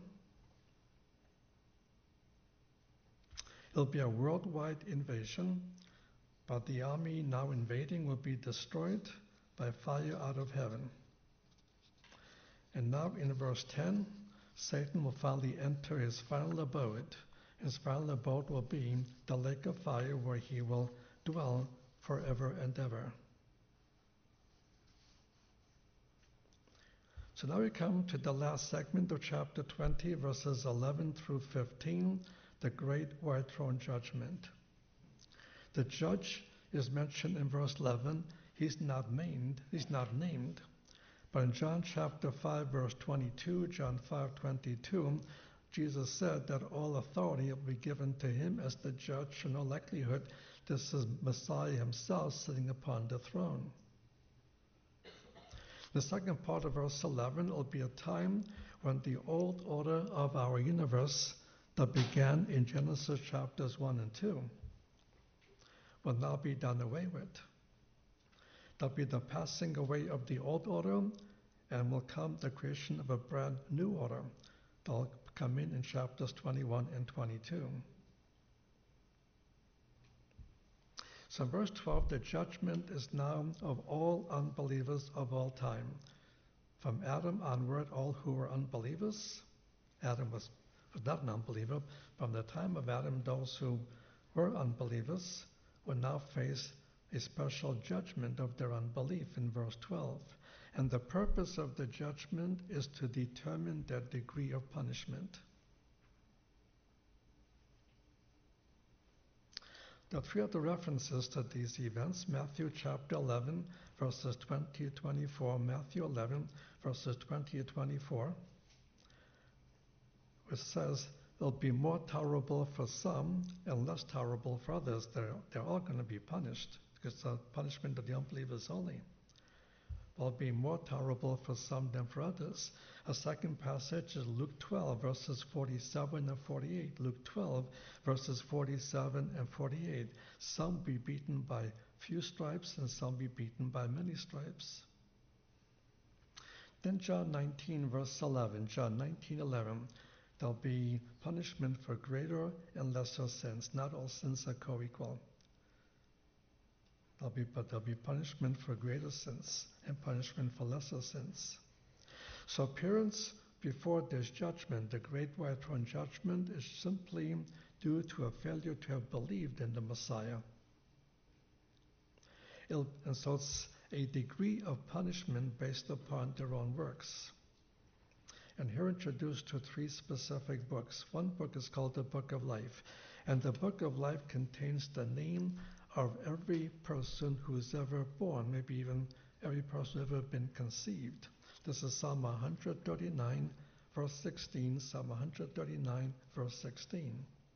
It'll be a worldwide invasion, but the army now invading will be destroyed by fire out of heaven. And now in verse ten, Satan will finally enter his final abode. His final abode will be the lake of fire, where he will dwell forever and ever. So now we come to the last segment of chapter twenty, verses eleven through fifteen, the great white throne judgment. The judge is mentioned in verse eleven. He's not named, he's not named. But in John chapter five, verse twenty-two, John five twenty-two, Jesus said that all authority will be given to him as the judge. In all likelihood, this is Messiah himself sitting upon the throne. The second part of verse eleven will be a time when the old order of our universe that began in Genesis chapters one and two will now be done away with. There'll be the passing away of the old order, and will come the creation of a brand new order. They'll come in in chapters twenty-one and twenty-two. So in verse twelve, the judgment is now of all unbelievers of all time. From Adam onward, all who were unbelievers, Adam was, was not an unbeliever, from the time of Adam, those who were unbelievers will now face a special judgment of their unbelief in verse twelve. And the purpose of the judgment is to determine their degree of punishment. There are three other references to these events: Matthew chapter eleven, verses twenty to twenty-four, Matthew eleven, verses twenty to twenty-four, which says it'll be more tolerable for some and less tolerable for others. They're, they're all going to be punished, because the punishment of the unbelievers only will be more tolerable for some than for others. A second passage is Luke twelve, verses forty-seven and forty-eight. Luke twelve, verses forty-seven and forty-eight. Some be beaten by few stripes, and some be beaten by many stripes. Then John nineteen, verse eleven. John nineteen, eleven. There'll be punishment for greater and lesser sins. Not all sins are co-equal. There'll be, but there'll be punishment for greater sins and punishment for lesser sins. So appearance before there's judgment, the great white throne judgment, is simply due to a failure to have believed in the Messiah. It'll, and so it's a degree of punishment based upon their own works. And here introduced to three specific books. One book is called the Book of Life, and the Book of Life contains the name of every person who's ever born, maybe even every person who's ever been conceived. This is Psalm one thirty-nine, verse sixteen, Psalm one thirty-nine, verse sixteen.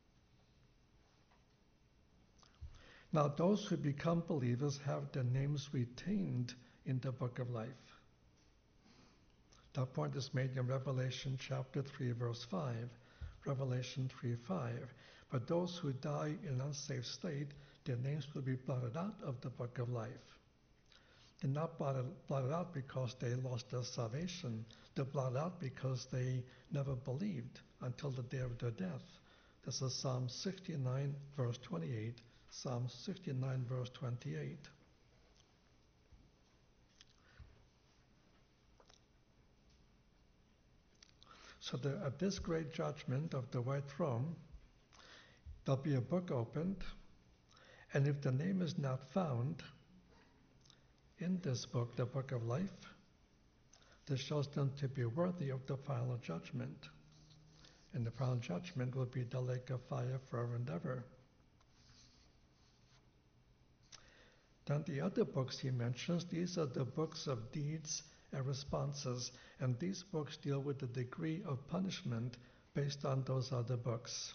Now those who become believers have their names retained in the Book of Life. That point is made in Revelation chapter three, verse five. Revelation three, five. But those who die in an unsafe state, their names will be blotted out of the Book of Life. They're not blotted, blotted out because they lost their salvation. They're blotted out because they never believed until the day of their death. This is Psalm sixty-nine, verse twenty-eight. Psalm sixty-nine, verse twenty-eight. So there, at this great judgment of the white throne, there'll be a book opened, and if the name is not found in this book, the Book of Life, this shows them to be worthy of the final judgment. And the final judgment will be the lake of fire forever and ever. Then the other books he mentions, these are the books of deeds and responses, and these books deal with the degree of punishment based on those other books.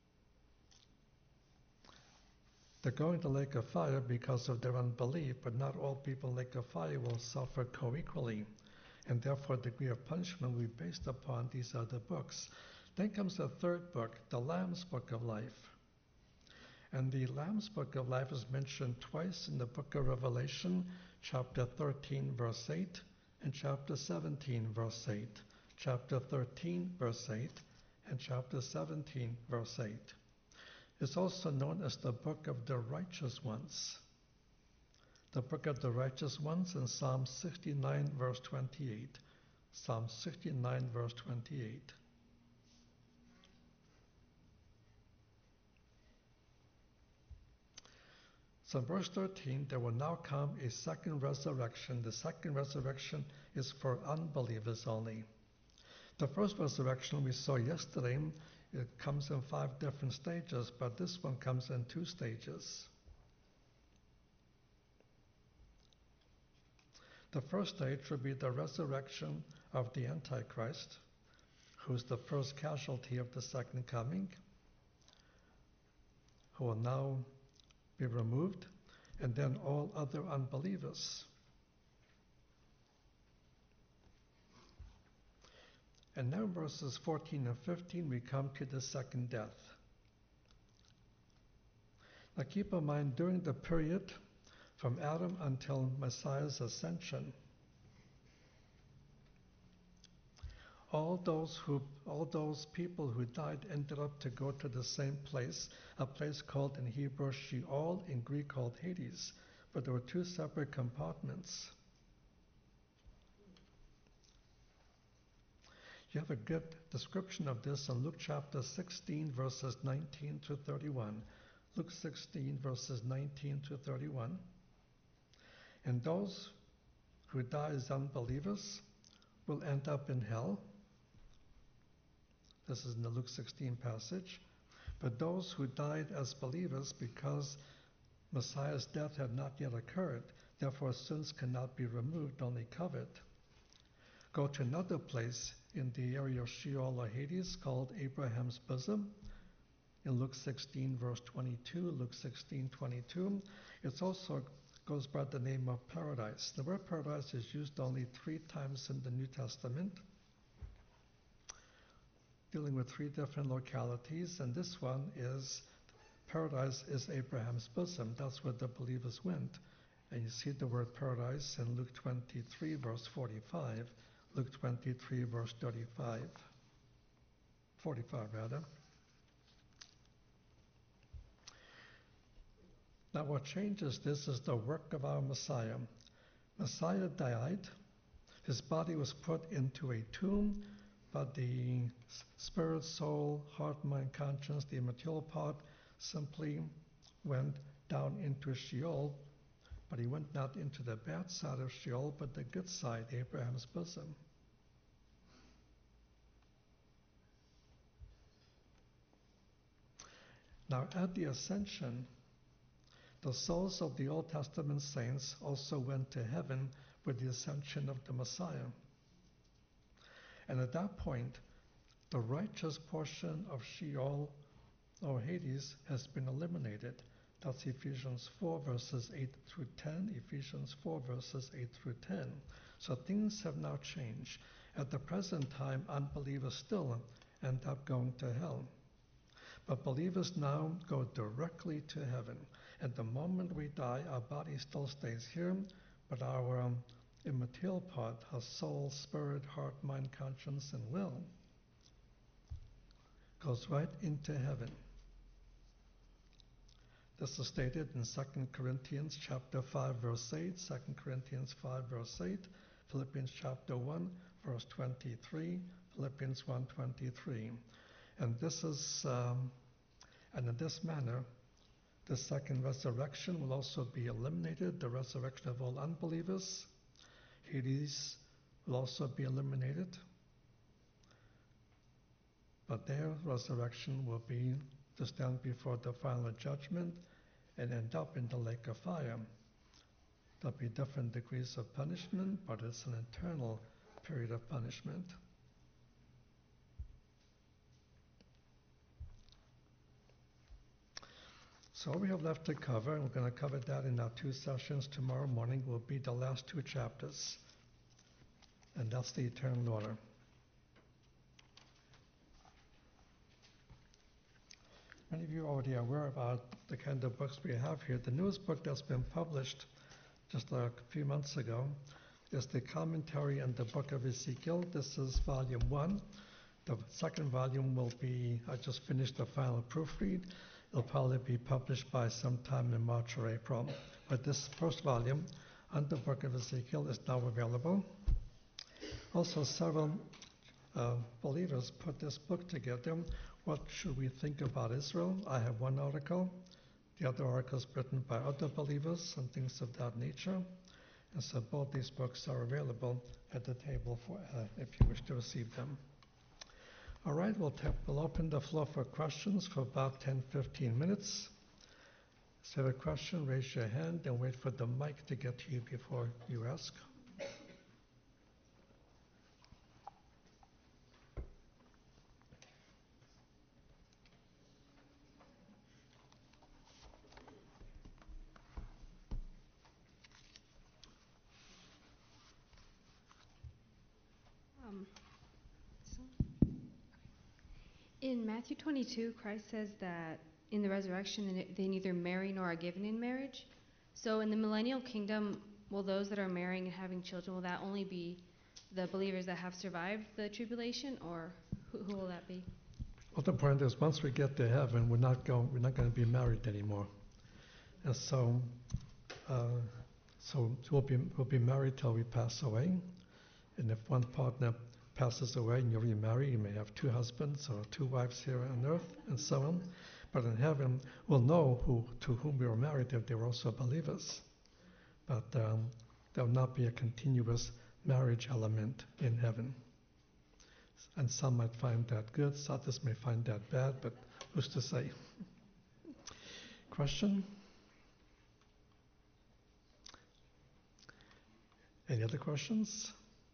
They're going to the lake of fire because of their unbelief, but not all people in the lake of fire will suffer co-equally, and therefore the degree of punishment will be based upon these other books. Then comes the third book, the Lamb's Book of Life. And the Lamb's Book of Life is mentioned twice in the book of Revelation, chapter thirteen, verse eight, and chapter seventeen, verse eight. Chapter thirteen, verse eight, and chapter seventeen, verse eight. It's also known as the Book of the Righteous Ones. The Book of the Righteous Ones in Psalm sixty-nine, verse twenty-eight. Psalm sixty-nine, verse twenty-eight. So in verse thirteen, there will now come a second resurrection. The second resurrection is for unbelievers only. The first resurrection we saw yesterday, it comes in five different stages, but this one comes in two stages. The first stage will be the resurrection of the Antichrist, who's the first casualty of the second coming, who will now be removed, and then all other unbelievers. And now in verses fourteen and fifteen, we come to the second death. Now keep in mind, during the period from Adam until Messiah's ascension. All those who, all those people who died ended up to go to the same place, a place called in Hebrew Sheol, in Greek called Hades, but there were two separate compartments. You have a good description of this in Luke chapter sixteen, verses nineteen to thirty-one. Luke sixteen, verses nineteen to thirty-one. And those who die as unbelievers will end up in hell. This is in the Luke sixteen passage. But those who died as believers, because Messiah's death had not yet occurred, therefore sins cannot be removed, only covered, go to another place in the area of Sheol or Hades called Abraham's bosom. In Luke sixteen, verse twenty-two, Luke sixteen, twenty-two, it also goes by the name of paradise. The word paradise is used only three times in the New Testament, dealing with three different localities, and this one is, paradise is Abraham's bosom. That's where the believers went. And you see the word paradise in Luke twenty-three, verse forty-five, Luke twenty-three, verse thirty-five, forty-five rather. Now what changes this is the work of our Messiah. Messiah died, his body was put into a tomb, but the spirit, soul, heart, mind, conscience, the immaterial part, simply went down into Sheol, but he went not into the bad side of Sheol, but the good side, Abraham's bosom. Now at the ascension, the souls of the Old Testament saints also went to heaven with the ascension of the Messiah. And at that point, the righteous portion of Sheol or Hades has been eliminated. That's Ephesians four, verses eight through ten, Ephesians four, verses eight through ten. So things have now changed. At the present time, unbelievers still end up going to hell. But believers now go directly to heaven. At the moment we die, our body still stays here, but our um, immaterial part, our soul, spirit, heart, mind, conscience, and will, goes right into heaven. This is stated in Second Corinthians chapter five, verse eight, Second Corinthians five, verse eight, Philippians chapter one, verse twenty-three, Philippians one, twenty-three. And this is, um, and in this manner, the second resurrection will also be eliminated, the resurrection of all unbelievers. Hades will also be eliminated, but their resurrection will be to stand before the final judgment and end up in the lake of fire. There'll be different degrees of punishment, but it's an eternal period of punishment. So all we have left to cover, and we're going to cover that in our two sessions tomorrow morning, will be the last two chapters. And that's the eternal order. Many of you are already aware about the kind of books we have here. The newest book that's been published just a few months ago is the commentary on the book of Ezekiel. This is volume one. The second volume will be, I just finished the final proofread. It'll probably be published by sometime in March or April. But this first volume on the book of Ezekiel is now available. Also, several uh, believers put this book together. What should we think about Israel? I have one article. The other article is written by other believers and things of that nature. And so both these books are available at the table for uh, if you wish to receive them. All right, we'll, t- we'll open the floor for questions for about ten to fifteen minutes. If you have a question, raise your hand and wait for the mic to get to you before you ask. Um, so, in Matthew twenty-two, Christ says that in the resurrection they neither marry nor are given in marriage. So in the millennial kingdom, will those that are marrying and having children, will that only be the believers that have survived the tribulation, or who, who will that be? Well, the point is, once we get to heaven, we're not going, we're not going to be married anymore, and so, uh, so we'll be we'll be married till we pass away. And if one partner passes away and you remarry, you may have two husbands or two wives here on earth, and so on. But in heaven, we'll know who to whom we were married if they were also believers. But um, there will not be a continuous marriage element in heaven. And some might find that good, others may find that bad, but who's to say? Question? Any other questions?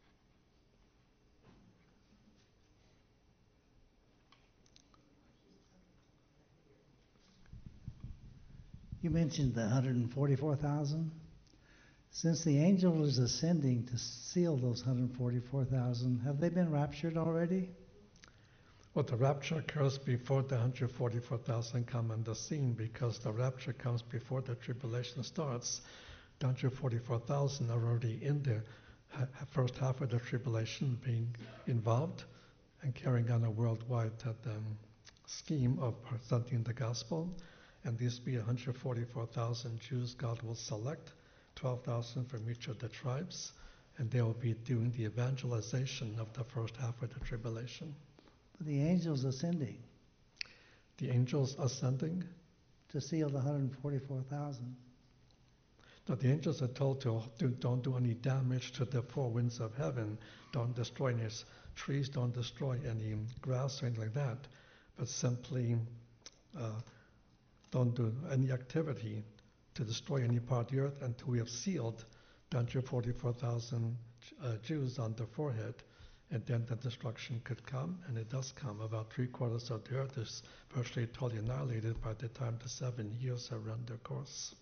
You mentioned the one hundred forty-four thousand. Since the angel is ascending to seal those one hundred forty-four thousand, have they been raptured already? Well, the rapture occurs before the one hundred forty-four thousand come on the scene, because the rapture comes before the tribulation starts. The one hundred forty-four thousand are already in the ha- first half of the tribulation, being involved and carrying on a worldwide um, scheme of presenting the gospel. And these be one hundred forty-four thousand Jews God will select, twelve thousand from each of the tribes, and they will be doing the evangelization of the first half of the tribulation. The angels ascending The angels ascending. to seal the one hundred forty-four thousand. Now the angels are told to do, don't do any damage to the four winds of heaven, don't destroy any trees, don't destroy any grass or anything like that, but simply uh, don't do any activity to destroy any part of the earth until we have sealed the one hundred forty-four thousand uh, Jews on the forehead, and then the destruction could come, and it does come. About three quarters of the earth is virtually totally annihilated by the time the seven years have run their course.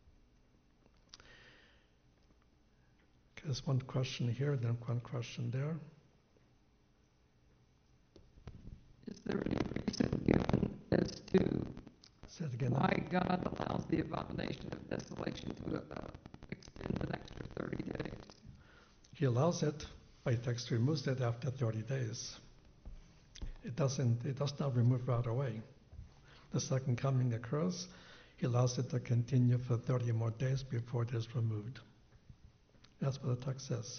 Okay, there's one question here, then one question there. Is there any reason given as to Say it again. why God allows the abomination of desolation to uh, extend an extra thirty days? He allows it, but he takes removes it after thirty days. It doesn't. It does not remove right away. The second coming occurs. He allows it to continue for thirty more days before it is removed. That's what the text says.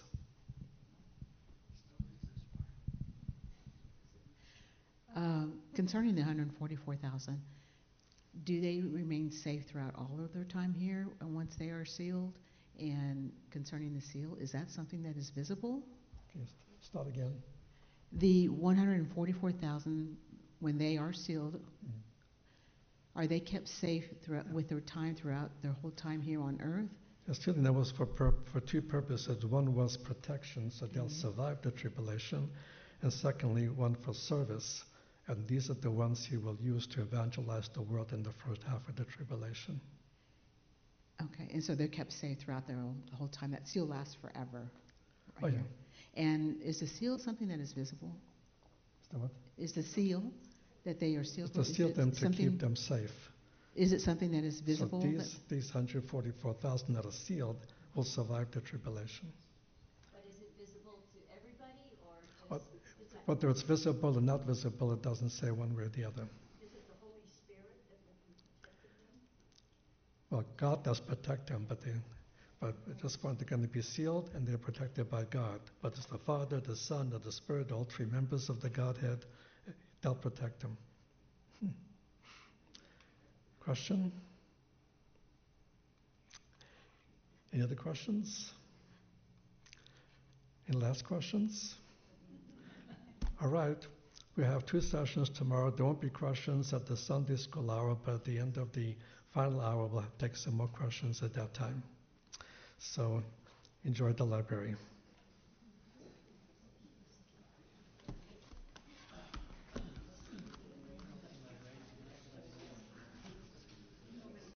Uh, concerning the one hundred forty-four thousand, do they remain safe throughout all of their time here and once they are sealed? And concerning the seal, is that something that is visible? Okay, start again. The one hundred forty-four thousand, when they are sealed, Mm. are they kept safe throughout, with their time throughout their whole time here on earth? The sealing that was for pur- for two purposes. One was protection, so they'll Mhm. survive the tribulation, and secondly, one for service. And these are the ones he will use to evangelize the world in the first half of the tribulation. Okay, and so they're kept safe throughout their whole, the whole time. That seal lasts forever. Right Oh, yeah. here. And is the seal something that is visible? Is that what? Is the seal that they are sealed? It's to is seal it them to something- keep them safe. Is it something that is visible? So that- these, these one hundred forty-four thousand that are sealed will survive the tribulation. But is it visible to everybody, or just, What- is that, Whether it's visible or not visible, it doesn't say one way or the other. is it the Holy Spirit that will be protecting them? Well, God does protect them, but they, but at this point they're going to be sealed and they're protected by God. But it's the Father, the Son, and the Spirit, all three members of the Godhead, they'll protect them. Hmm. Question? Any other questions? Any last questions? All right. We have two sessions tomorrow. There won't be questions at the Sunday school hour, but at the end of the final hour, we'll take some more questions at that time. So enjoy the library.